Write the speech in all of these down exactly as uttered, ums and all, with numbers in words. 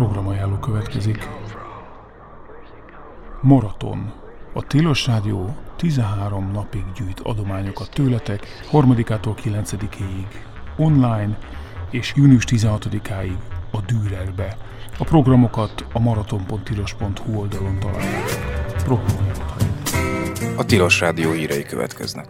Programajánló következik. Maraton. A Tilos Rádió tizenhárom napig gyűjt adományokat tőletek, harmadikától kilencedikéig online, és június tizenhatodikáig a Dürerbe. A programokat a maraton pont tilos pont hu oldalon találjátok. Programajánlót halljátok. A Tilos Rádió hírei következnek.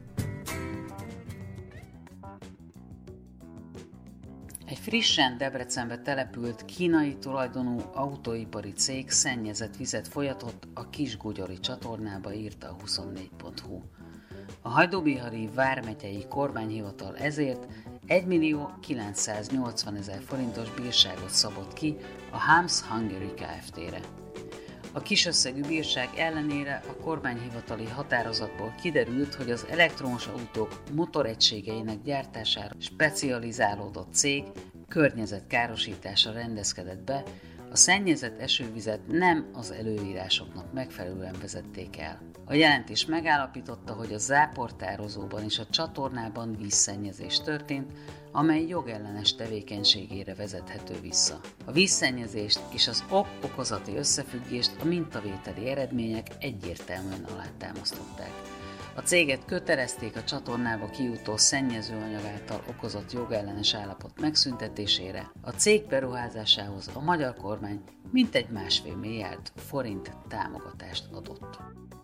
Egy frissen Debrecenbe települt kínai tulajdonú autóipari cég szennyezett vizet folyatott a Kis-Gugyori csatornába, írta a huszonnégy pont hu. A Hajdúbihari vármegyei kormányhivatal ezért egymillió kilencszáznyolcvanezer forintos bírságot szabott ki a Hams Hungary Kft-re. A kisösszegű bírság ellenére a kormányhivatali határozatból kiderült, hogy az elektromos autók motoregységeinek gyártására specializálódott cég környezetkárosításra rendezkedett be, a szennyezett esővizet nem az előírásoknak megfelelően vezették el. A jelentés megállapította, hogy a záportározóban és a csatornában vízszennyezés történt, amely jogellenes tevékenységére vezethető vissza. A vízszennyezést és az ok-okozati összefüggést a mintavételi eredmények egyértelműen alátámasztották. A céget kötelezték a csatornába kijutó szennyezőanyag által okozott jogellenes állapot megszüntetésére. A cég beruházásához a magyar kormány mintegy másfél milliárd forint támogatást adott.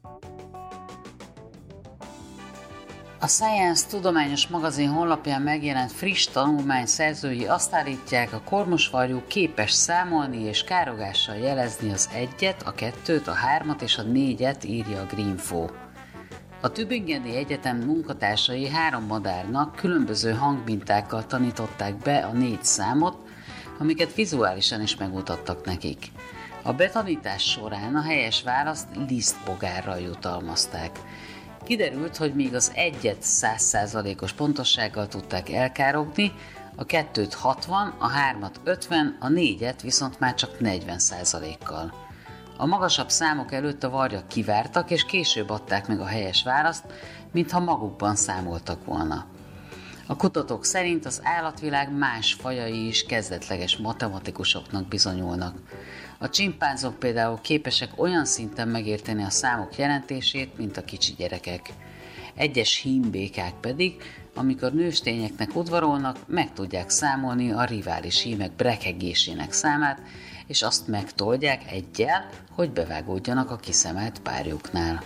A Science tudományos magazin honlapján megjelent friss tanulmány szerzői azt állítják, a kormosvarjú képes számolni és károgással jelezni az egyet, a kettőt, a hármat és a négyet, írja a Greenfo. A Tübingeni Egyetem munkatársai három madárnak különböző hangmintákkal tanították be a négy számot, amiket vizuálisan is megmutattak nekik. A betanítás során a helyes választ lisztbogárral jutalmazták. Kiderült, hogy míg az egyet száz százalékos pontossággal tudták elkárogni, a kettőt hatvan, a hármat ötven, a négyet viszont már csak negyven százalékkal. A magasabb számok előtt a varjak kivártak, és később adták meg a helyes választ, mintha magukban számoltak volna. A kutatók szerint az állatvilág más fajai is kezdetleges matematikusoknak bizonyulnak. A csimpánzok például képesek olyan szinten megérteni a számok jelentését, mint a kicsi gyerekek. Egyes hímbékák pedig, amikor nőstényeknek udvarolnak, meg tudják számolni a rivális hímek brekegésének számát, és azt megtoldják eggyel, hogy bevágódjanak a kiszemelt párjuknál.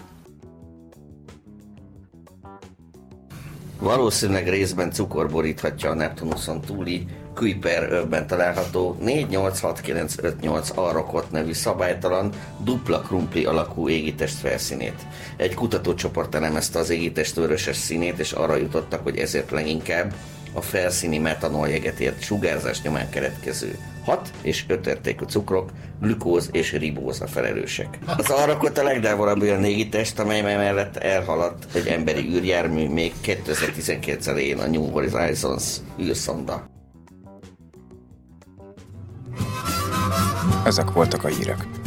Valószínűleg részben cukor boríthatja a Neptunuson túli Kuiper övben található négy nyolc hat kilenc öt nyolc Arrokot nevű szabálytalan, dupla krumpli alakú égitest felszínét. Egy kutatócsoport elemezte az égitest vöröses színét, és arra jutottak, hogy ezért leginkább a felszíni metanoljeget ért sugárzás nyomán keletkező hat és öt értékű cukrok, glükóz és ribóz a felelősek. Az Arrokot a legtávolabb olyan égitest, amely mellett elhaladt egy emberi űrjármű még kétezer-tizenkilenc elején a New Horizons űrszonda. Ezek voltak a hírek.